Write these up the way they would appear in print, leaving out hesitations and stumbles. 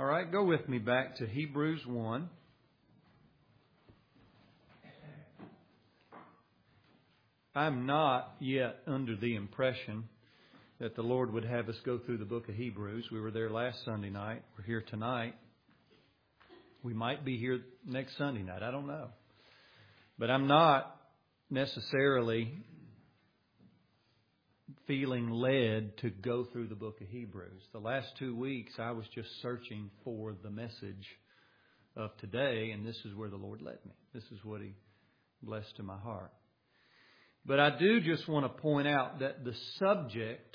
All right, go with me back to Hebrews 1. I'm not yet under the impression that the Lord would have us go through the book of Hebrews. We were there last Sunday night. We're here tonight. We might be here next Sunday night. I don't know. But I'm not necessarily feeling led to go through the book of Hebrews. The last 2 weeks I was just searching for the message of today, and this is where the Lord led me. This is what He blessed to my heart. But I do just want to point out that the subject,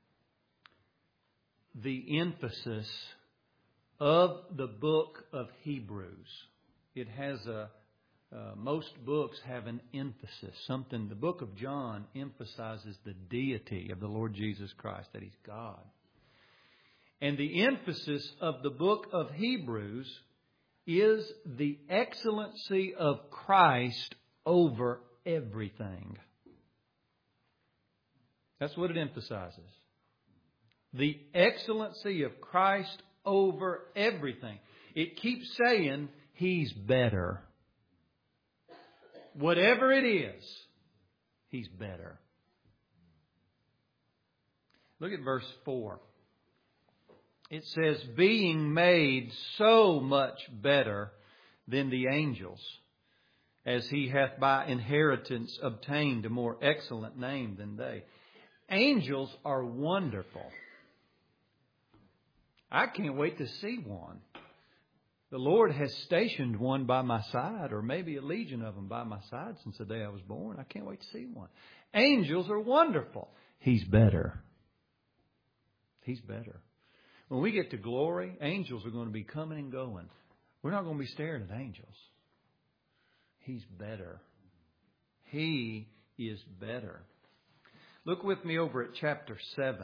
the emphasis of the book of Hebrews, it has most books have an emphasis. Something, the book of John emphasizes the deity of the Lord Jesus Christ, that He's God. And the emphasis of the book of Hebrews is the excellency of Christ over everything. That's what it emphasizes. The excellency of Christ over everything. It keeps saying He's better. Whatever it is, He's better. Look at verse 4. It says, being made so much better than the angels, as He hath by inheritance obtained a more excellent name than they. Angels are wonderful. I can't wait to see one. The Lord has stationed one by my side, or maybe a legion of them by my side since the day I was born. I can't wait to see one. Angels are wonderful. He's better. He's better. When we get to glory, angels are going to be coming and going. We're not going to be staring at angels. He's better. He is better. Look with me over at chapter 7.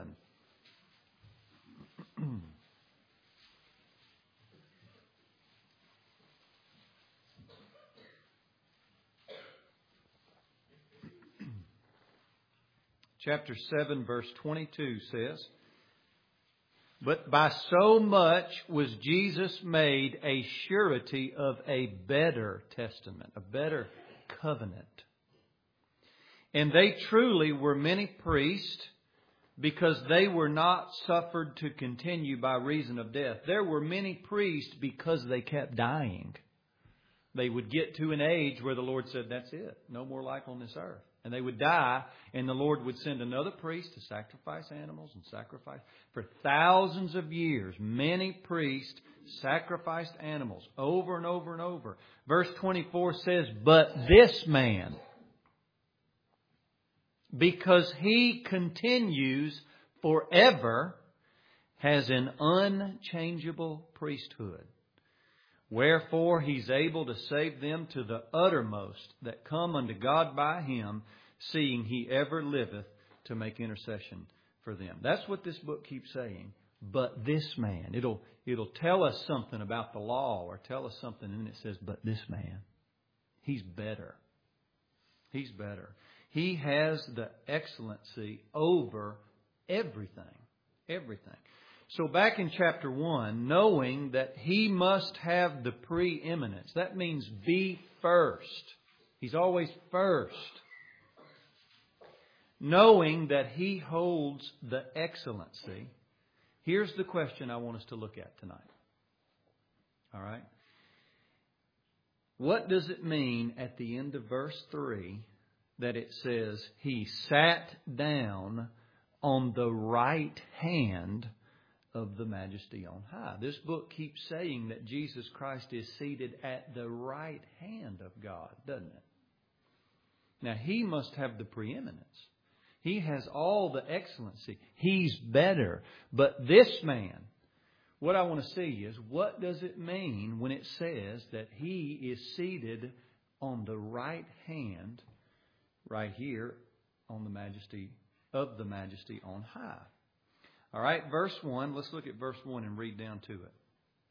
Chapter 7, verse 22 says, but by so much was Jesus made a surety of a better testament, a better covenant. And they truly were many priests, because they were not suffered to continue by reason of death. There were many priests because they kept dying. They would get to an age where the Lord said, that's it. No more life on this earth. And they would die, and the Lord would send another priest to sacrifice animals and sacrifice. For thousands of years, many priests sacrificed animals over and over and over. Verse 24 says, but this man, because He continues forever, has an unchangeable priesthood. Wherefore He's able to save them to the uttermost that come unto God by Him, seeing He ever liveth to make intercession for them. That's what this book keeps saying. But this man, it'll tell us something about the law, or tell us something, and it says, but this man, He's better. He's better. He has the excellency over everything. Everything. So back in chapter 1, knowing that He must have the preeminence. That means be first. He's always first. Knowing that He holds the excellency. Here's the question I want us to look at tonight. All right. What does it mean at the end of verse 3 that it says He sat down on the right hand of the Majesty on high? This book keeps saying that Jesus Christ is seated at the right hand of God, doesn't it? Now, He must have the preeminence. He has all the excellency. He's better. But this man, what I want to see is, what does it mean when it says that He is seated on the right hand, right here, on the Majesty of the Majesty on high? All right, verse 1. Let's look at verse 1 and read down to it.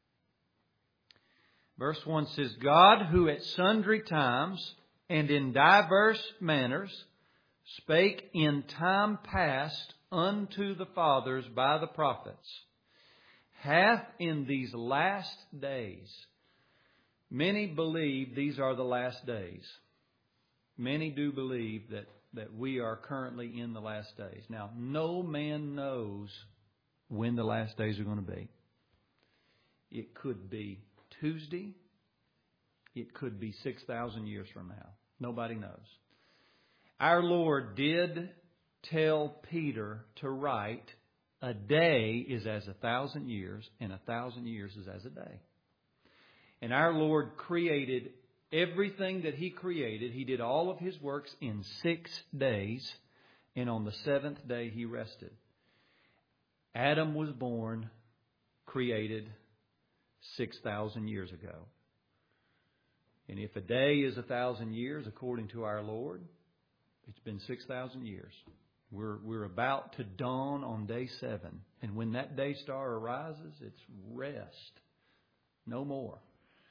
Verse 1 says, God, who at sundry times and in diverse manners spake in time past unto the fathers by the prophets, hath in these last days. Many believe these are the last days. Many do believe that we are currently in the last days. Now, no man knows when the last days are going to be. It could be Tuesday. It could be 6,000 years from now. Nobody knows. Our Lord did tell Peter to write, a day is as 1,000 years, and 1,000 years is as a day. And our Lord created everything that He created. He did all of His works in 6 days, and on the 7th day He rested. Adam was born, created 6,000 years ago. And if a day is 1,000 years, according to our Lord, it's been 6,000 years. We're about to dawn on day 7. And when that day star arises, it's rest. No more.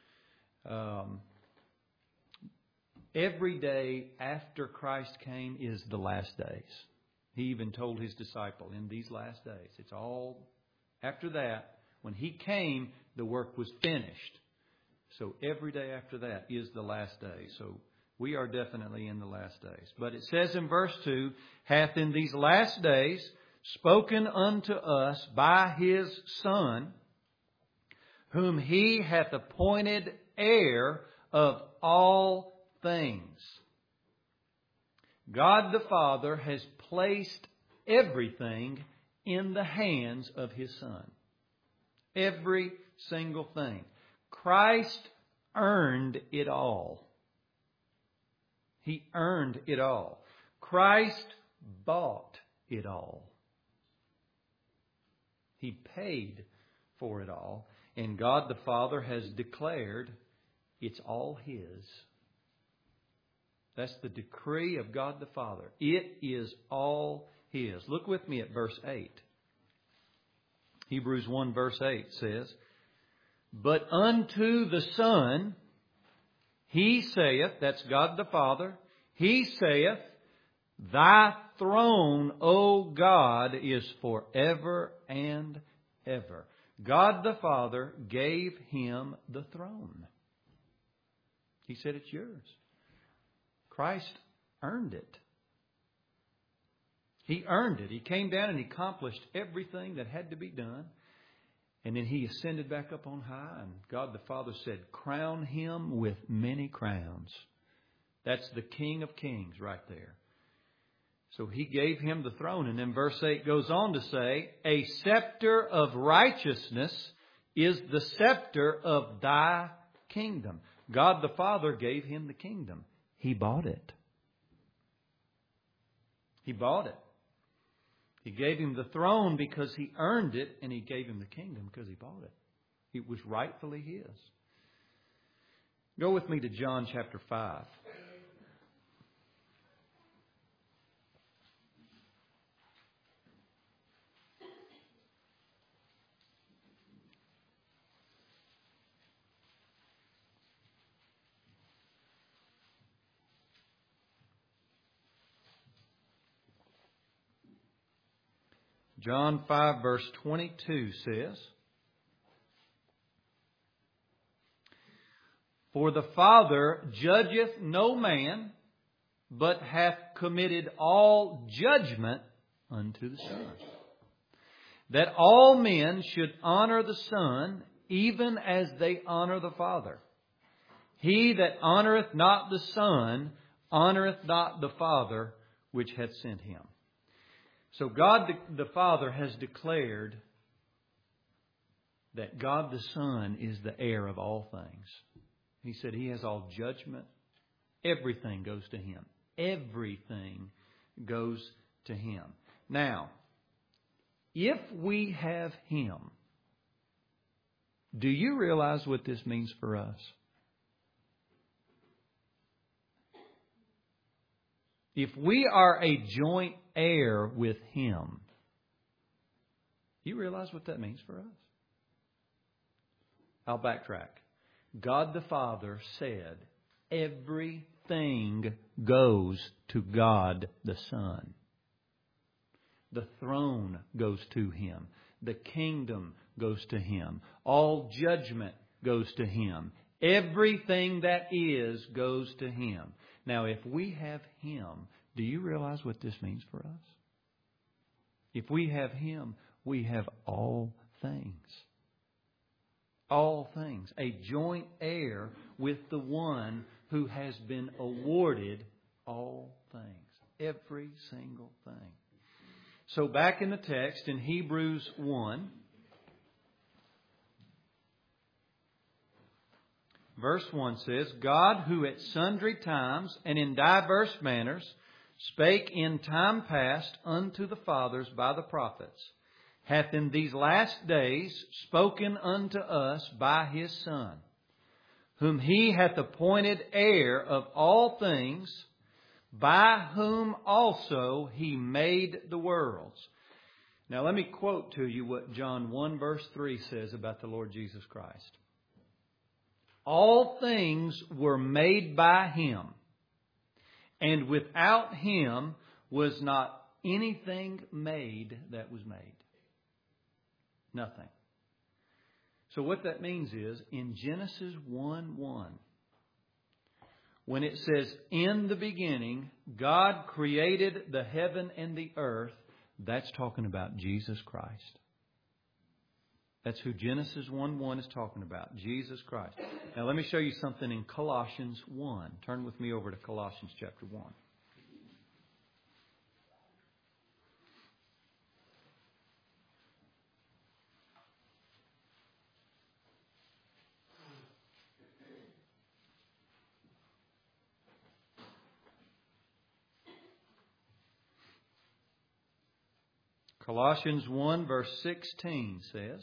Every day after Christ came is the last days. He even told His disciple, in these last days. It's all after that. When He came, the work was finished. So every day after that is the last day. So we are definitely in the last days. But it says in verse 2, hath in these last days spoken unto us by His Son, whom He hath appointed heir of all things. God the Father has placed everything in the hands of His Son. Every single thing. Christ earned it all. He earned it all. Christ bought it all. He paid for it all. And God the Father has declared it's all His. That's the decree of God the Father. It is all His. Look with me at verse 8. Hebrews 1 verse 8 says, but unto the Son, He saith, that's God the Father, He saith, thy throne, O God, is forever and ever. God the Father gave Him the throne. He said, it's yours. Christ earned it. He earned it. He came down and He accomplished everything that had to be done. And then He ascended back up on high. And God the Father said, crown Him with many crowns. That's the King of Kings right there. So He gave Him the throne. And then verse 8 goes on to say, a scepter of righteousness is the scepter of thy kingdom. God the Father gave Him the kingdom. He bought it. He bought it. He gave Him the throne because He earned it, and He gave Him the kingdom because He bought it. It was rightfully His. Go with me to John chapter 5. John 5 verse 22 says, for the Father judgeth no man, but hath committed all judgment unto the Son, that all men should honor the Son, even as they honor the Father. He that honoreth not the Son, honoreth not the Father which hath sent Him. So God the Father has declared that God the Son is the heir of all things. He said He has all judgment. Everything goes to Him. Everything goes to Him. Now, if we have Him, do you realize what this means for us? If we are a joint heir with Him, you realize what that means for us? I'll backtrack. God the Father said, everything goes to God the Son. The throne goes to Him. The kingdom goes to Him. All judgment goes to Him. Everything that is goes to Him. Now, if we have Him, do you realize what this means for us? If we have Him, we have all things. All things. A joint heir with the one who has been awarded all things. Every single thing. So back in the text in Hebrews 1, verse 1 says, God, who at sundry times and in diverse manners spake in time past unto the fathers by the prophets, hath in these last days spoken unto us by His Son, whom He hath appointed heir of all things, by whom also He made the worlds. Now let me quote to you what John 1 verse 3 says about the Lord Jesus Christ. All things were made by Him, and without Him was not anything made that was made. Nothing. So what that means is, in Genesis 1:1, when it says, in the beginning, God created the heaven and the earth, that's talking about Jesus Christ. That's who Genesis 1:1 is talking about, Jesus Christ. Now let me show you something in Colossians 1. Turn with me over to Colossians chapter 1. Colossians 1 verse 16 says,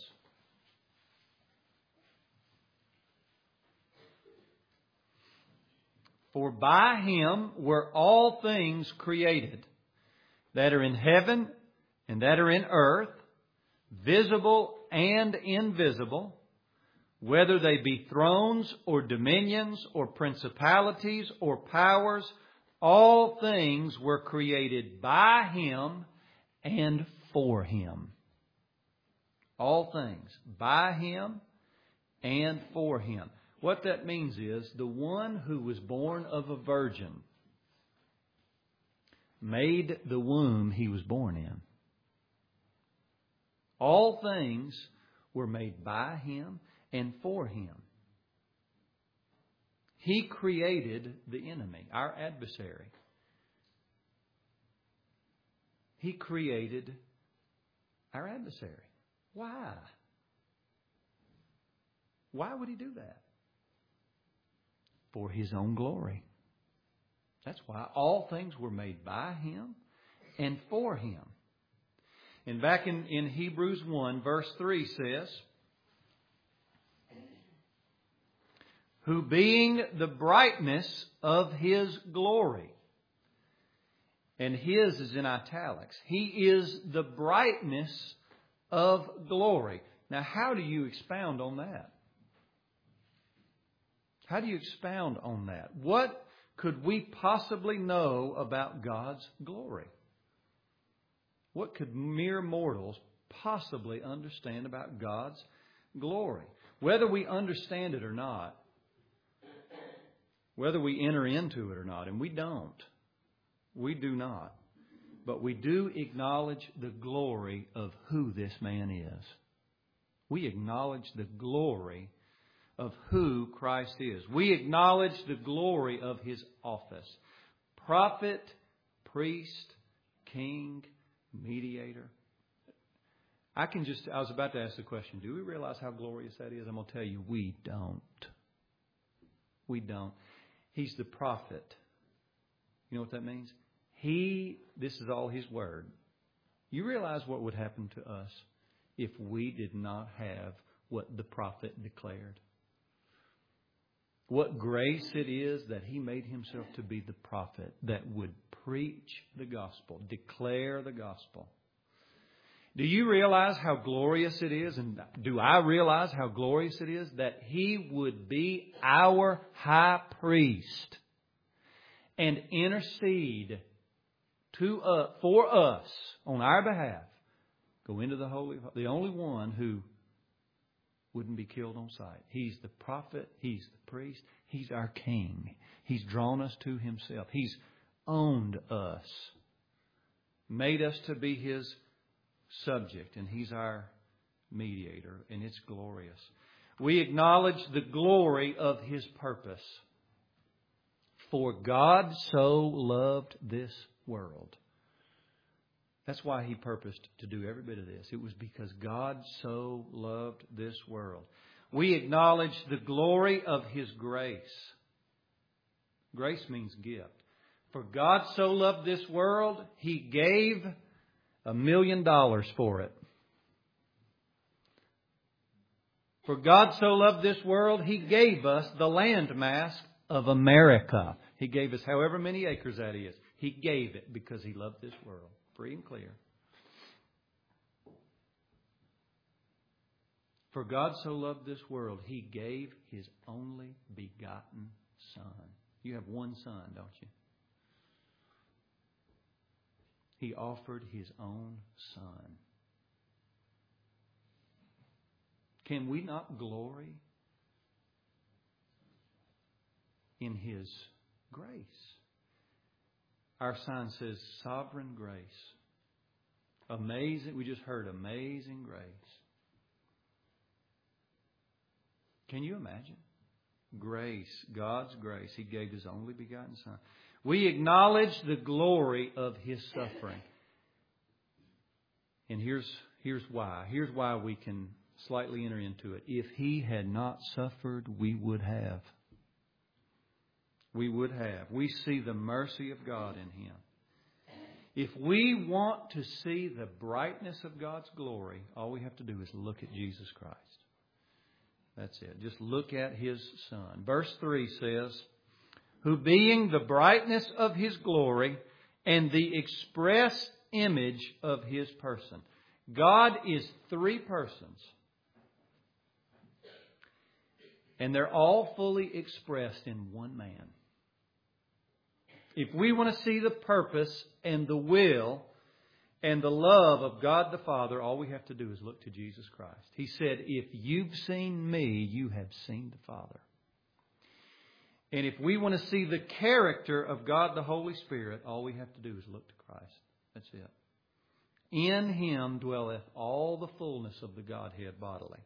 for by Him were all things created, that are in heaven and that are in earth, visible and invisible, whether they be thrones or dominions or principalities or powers, all things were created by Him and for Him. All things by Him and for Him. What that means is, the one who was born of a virgin made the womb He was born in. All things were made by Him and for Him. He created the enemy, our adversary. He created our adversary. Why? Why would He do that? For His own glory. That's why all things were made by Him and for Him. And back in Hebrews 1, verse 3 says, who being the brightness of His glory. And His is in italics. He is the brightness of glory. Now, how do you expound on that? How do you expound on that? What could we possibly know about God's glory? What could mere mortals possibly understand about God's glory? Whether we understand it or not, whether we enter into it or not, and we don't. We do not. But we do acknowledge the glory of who this man is. We acknowledge the glory of who Christ is. We acknowledge the glory of His office. Prophet, priest, king, mediator. I was about to ask the question, do we realize how glorious that is? I'm going to tell you, we don't. We don't. He's the prophet. You know what that means? This is all His word. You realize what would happen to us if we did not have what the prophet declared? What grace it is that He made Himself to be the prophet that would preach the gospel, declare the gospel. Do you realize how glorious it is? And do I realize how glorious it is that He would be our high priest and intercede for us on our behalf? Go into the only one who wouldn't be killed on sight. He's the prophet. He's the priest. He's our king. He's drawn us to Himself. He's owned us, made us to be His subject, and He's our mediator, and it's glorious. We acknowledge the glory of His purpose. For God so loved this world. That's why He purposed to do every bit of this. It was because God so loved this world. We acknowledge the glory of His grace. Grace means gift. For God so loved this world, He gave $1 million for it. For God so loved this world, He gave us the landmass of America. He gave us however many acres that is. He gave it because He loved this world. Free and clear. For God so loved this world, He gave His only begotten Son. You have one Son, don't you? He offered His own Son. Can we not glory in His grace? Our sign says sovereign grace. Amazing. We just heard amazing grace. Can you imagine? Grace, God's grace. He gave His only begotten Son. We acknowledge the glory of His suffering. And here's why. Here's why we can slightly enter into it. If He had not suffered, we would have. We would have. We see the mercy of God in Him. If we want to see the brightness of God's glory, all we have to do is look at Jesus Christ. That's it. Just look at His Son. Verse 3 says, who being the brightness of His glory and the express image of His person. God is three persons. And they're all fully expressed in one man. If we want to see the purpose and the will and the love of God the Father, all we have to do is look to Jesus Christ. He said, if you've seen me, you have seen the Father. And if we want to see the character of God the Holy Spirit, all we have to do is look to Christ. That's it. In Him dwelleth all the fullness of the Godhead bodily.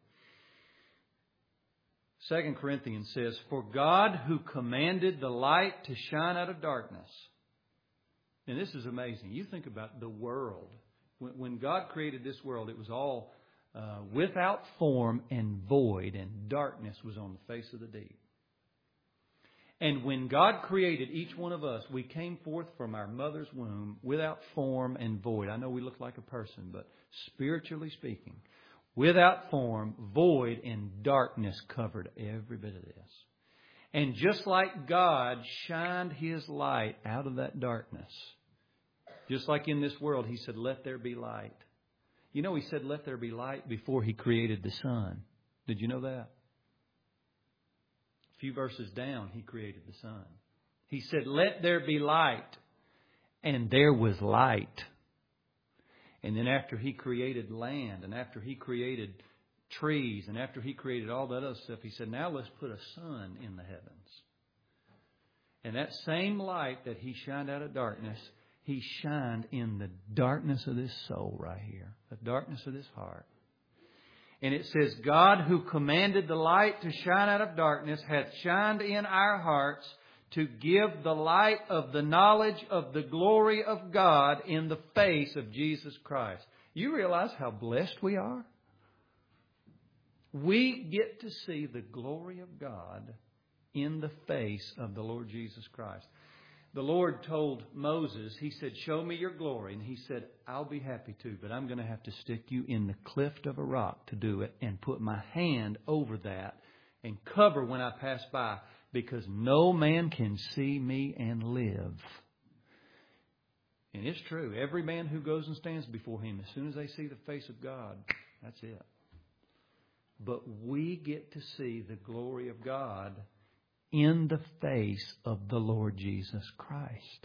2 Corinthians says, for God who commanded the light to shine out of darkness. And this is amazing. You think about the world. When God created this world, it was all without form and void, and darkness was on the face of the deep. And when God created each one of us, we came forth from our mother's womb without form and void. I know we look like a person, but spiritually speaking, without form, void, and darkness covered every bit of this. And just like God shined His light out of that darkness, just like in this world, He said, let there be light. You know, He said, let there be light before He created the sun. Did you know that? A few verses down, He created the sun. He said, let there be light. And there was light. And then after He created land, and after He created trees, and after He created all that other stuff, He said, now let's put a sun in the heavens. And that same light that He shined out of darkness, He shined in the darkness of this soul right here, the darkness of this heart. And it says, God who commanded the light to shine out of darkness hath shined in our hearts to give the light of the knowledge of the glory of God in the face of Jesus Christ. You realize how blessed we are? We get to see the glory of God in the face of the Lord Jesus Christ. The Lord told Moses, He said, show me your glory. And He said, I'll be happy to, but I'm going to have to stick you in the cleft of a rock to do it and put my hand over that and cover when I pass by, because no man can see me and live. And it's true. Every man who goes and stands before Him, as soon as they see the face of God, that's it. But we get to see the glory of God in the face of the Lord Jesus Christ.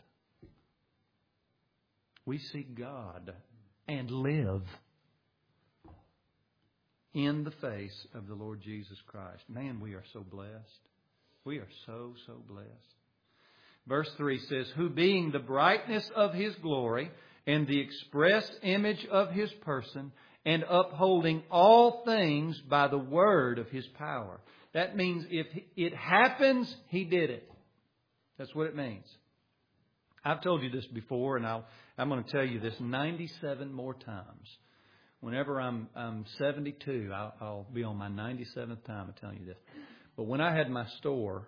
We see God and live. in the face of the Lord Jesus Christ. Man, we are so blessed. We are so, so blessed. Verse 3 says, who being the brightness of His glory and the express image of His person, and upholding all things by the word of His power. That means if it happens, He did it. That's what it means. I've told you this before, and I'm going to tell you this 97 more times. Whenever I'm 72, I'll be on my 97th time of telling you this. But when I had my store,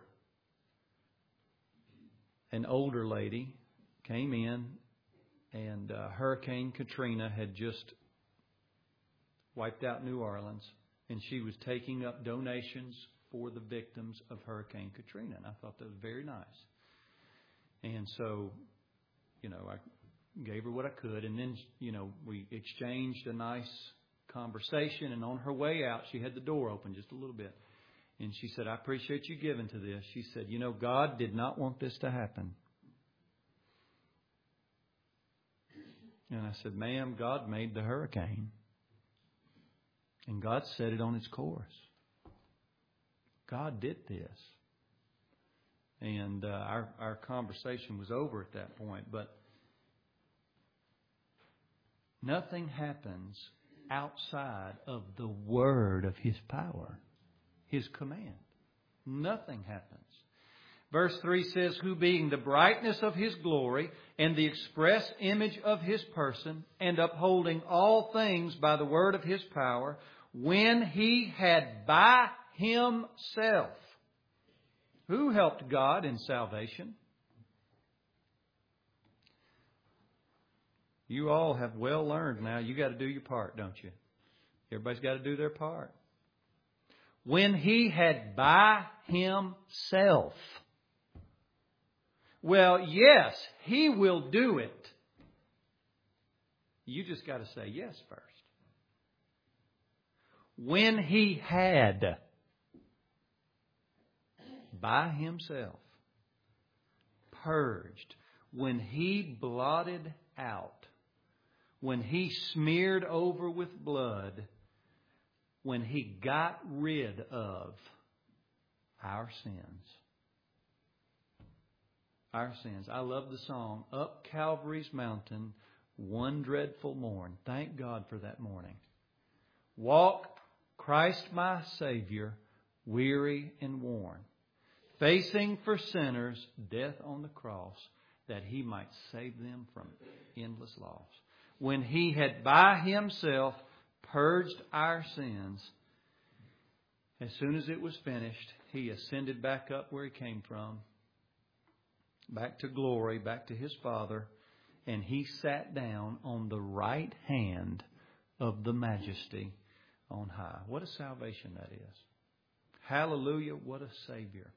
an older lady came in, and Hurricane Katrina had just wiped out New Orleans, and she was taking up donations for the victims of Hurricane Katrina. And I thought that was very nice. And so, I gave her what I could, and then, we exchanged a nice conversation, and on her way out, she had the door open just a little bit. And she said, I appreciate you giving to this. She said, God did not want this to happen. And I said, ma'am, God made the hurricane. And God set it on its course. God did this. And our conversation was over at that point. But nothing happens outside of the word of His power, His command. Nothing happens. Verse 3 says, who being the brightness of His glory and the express image of His person, and upholding all things by the word of His power, when He had by Himself. Who helped God in salvation? You all have well learned now. You got to do your part, don't you? Everybody's got to do their part. When He had by Himself. Well, yes, He will do it. You just got to say yes first. When He had by Himself purged, when He blotted out, when He smeared over with blood, when He got rid of our sins. Our sins. I love the song, Up Calvary's Mountain, One Dreadful Morn. Thank God for that morning. Walk, Christ my Savior, weary and worn, facing for sinners death on the cross, that He might save them from endless loss. When He had by Himself purged our sins, as soon as it was finished, He ascended back up where He came from, back to glory, back to His Father, and He sat down on the right hand of the Majesty on high. What a salvation that is. Hallelujah, what a Savior.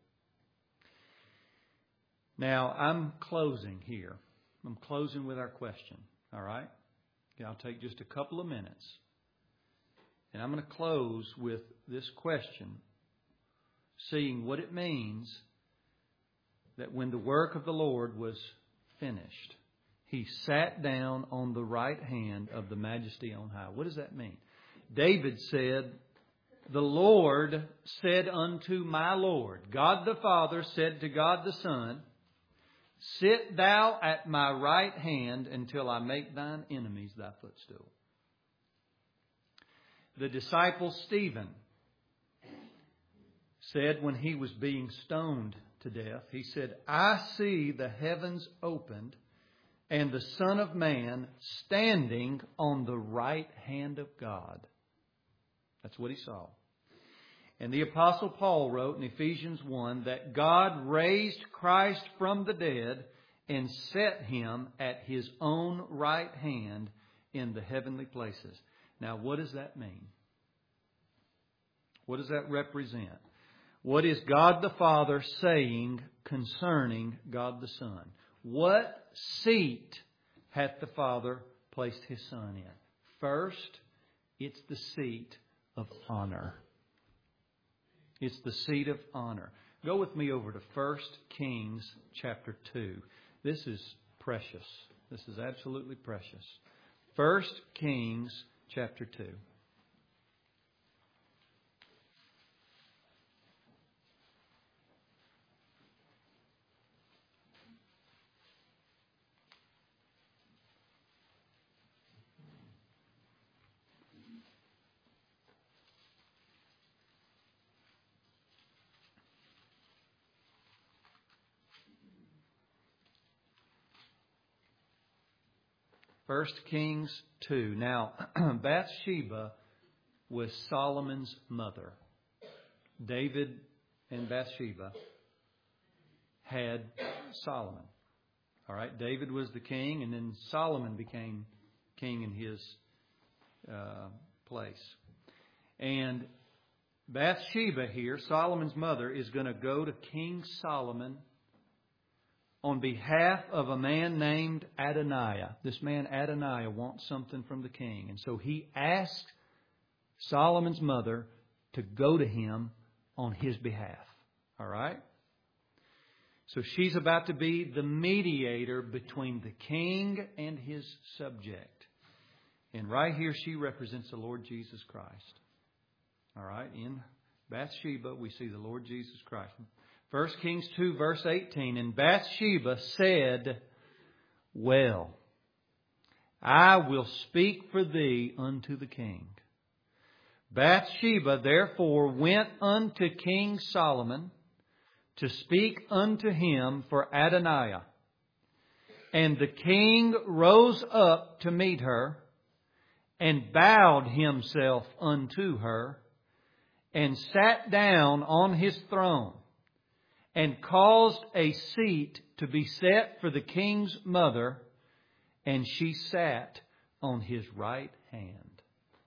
Now, I'm closing here. I'm closing with our question. All right? I'll take just a couple of minutes. And I'm going to close with this question, seeing what it means that when the work of the Lord was finished, He sat down on the right hand of the Majesty on high. What does that mean? David said, the Lord said unto my Lord, God the Father said to God the Son, sit thou at my right hand until I make thine enemies thy footstool. The disciple Stephen said when he was being stoned to death, he said, I see the heavens opened and the Son of Man standing on the right hand of God. That's what he saw. And the Apostle Paul wrote in Ephesians 1 that God raised Christ from the dead and set Him at His own right hand in the heavenly places. Now, what does that mean? What does that represent? What is God the Father saying concerning God the Son? What seat hath the Father placed His Son in? First, it's the seat of honor. It's the seat of honor. Go with me over to 1 Kings chapter 2. This is precious. This is absolutely precious. 1 Kings chapter 2. 1 Kings 2. Now, Bathsheba was Solomon's mother. David and Bathsheba had Solomon. All right, David was the king, and then Solomon became king in his place. And Bathsheba here, Solomon's mother, is going to go to King Solomon on behalf of a man named Adoniah. This man Adoniah wants something from the king. And so he asks Solomon's mother to go to him on his behalf. All right? So she's about to be the mediator between the king and his subject. And right here she represents the Lord Jesus Christ. All right? In Bathsheba we see the Lord Jesus Christ. 1 Kings 2 verse 18. And Bathsheba said, Well, I will speak for thee unto the king. Bathsheba therefore went unto King Solomon to speak unto him for Adoniah. And the king rose up to meet her, and bowed himself unto her, and sat down on his throne, and caused a seat to be set for the king's mother, and she sat on his right hand.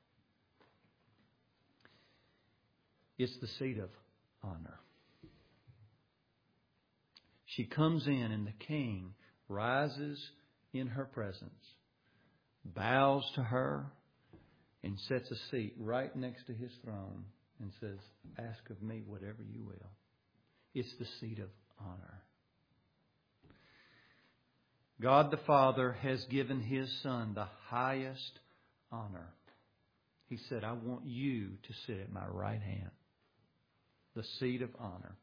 It's the seat of honor. She comes in and the king rises in her presence, bows to her, and sets a seat right next to his throne and says, Ask of me whatever you will. It's the seat of honor. God the Father has given His Son the highest honor. He said, I want you to sit at my right hand. The seat of honor.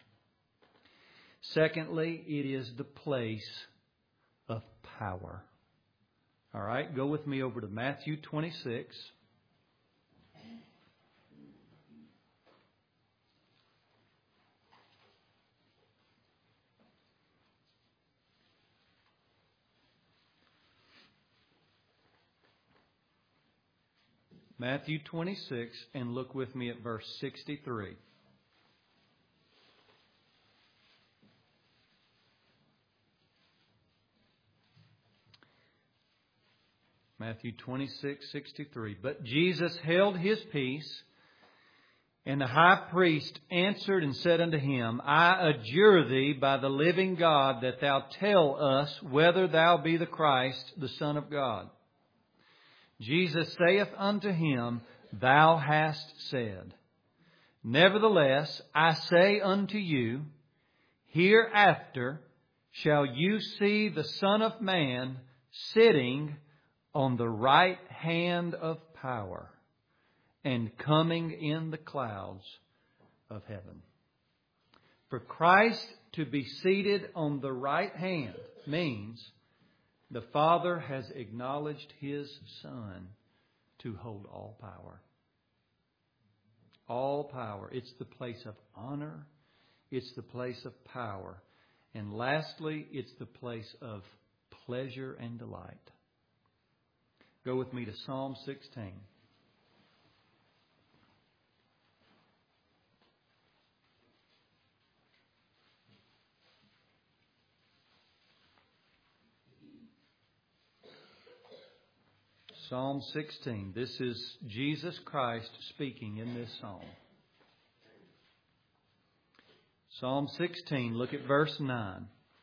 Secondly, it is the place of power. All right, go with me over to Matthew 26. Matthew 26, and look with me at verse 63. Matthew 26:63. But Jesus held His peace, and the high priest answered and said unto Him, I adjure Thee by the living God that Thou tell us whether Thou be the Christ, the Son of God. Jesus saith unto him, Thou hast said. Nevertheless, I say unto you, hereafter shall you see the Son of Man sitting on the right hand of power and coming in the clouds of heaven. For Christ to be seated on the right hand means the Father has acknowledged His Son to hold all power. All power. It's the place of honor. It's the place of power. And lastly, it's the place of pleasure and delight. Go with me to Psalm 16. Psalm 16. This is Jesus Christ speaking in this psalm. Psalm 16, look at verse 9.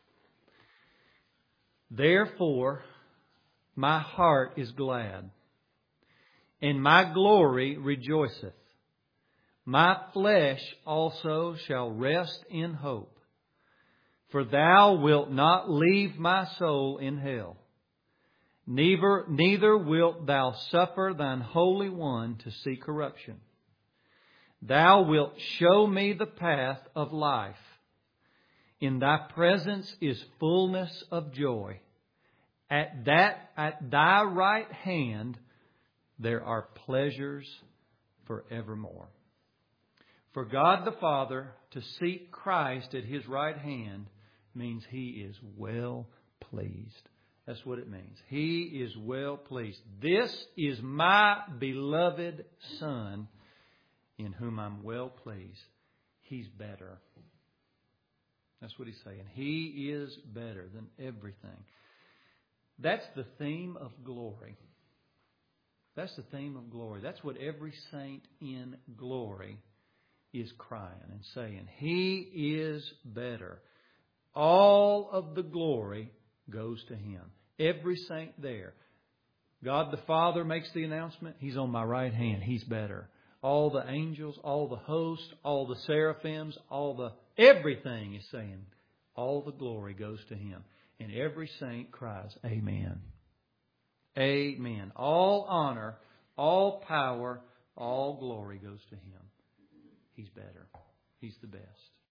Therefore, my heart is glad, and my glory rejoiceth. My flesh also shall rest in hope. For Thou wilt not leave my soul in hell. Neither wilt Thou suffer Thine Holy One to see corruption. Thou wilt show me the path of life. In Thy presence is fullness of joy. At Thy right hand there are pleasures forevermore. For God the Father to seat Christ at His right hand means He is well pleased That's what it means. He is well pleased. This is my beloved Son in whom I'm well pleased. He's better. That's what he's saying. He is better than everything. That's the theme of glory. That's the theme of glory. That's what every saint in glory is crying and saying. He is better. All of the glory goes to Him. Every saint there. God the Father makes the announcement. He's on my right hand. He's better. All the angels, all the hosts, all the seraphims, everything is saying, all the glory goes to Him. And every saint cries, Amen. Amen. All honor, all power, all glory goes to Him. He's better. He's the best.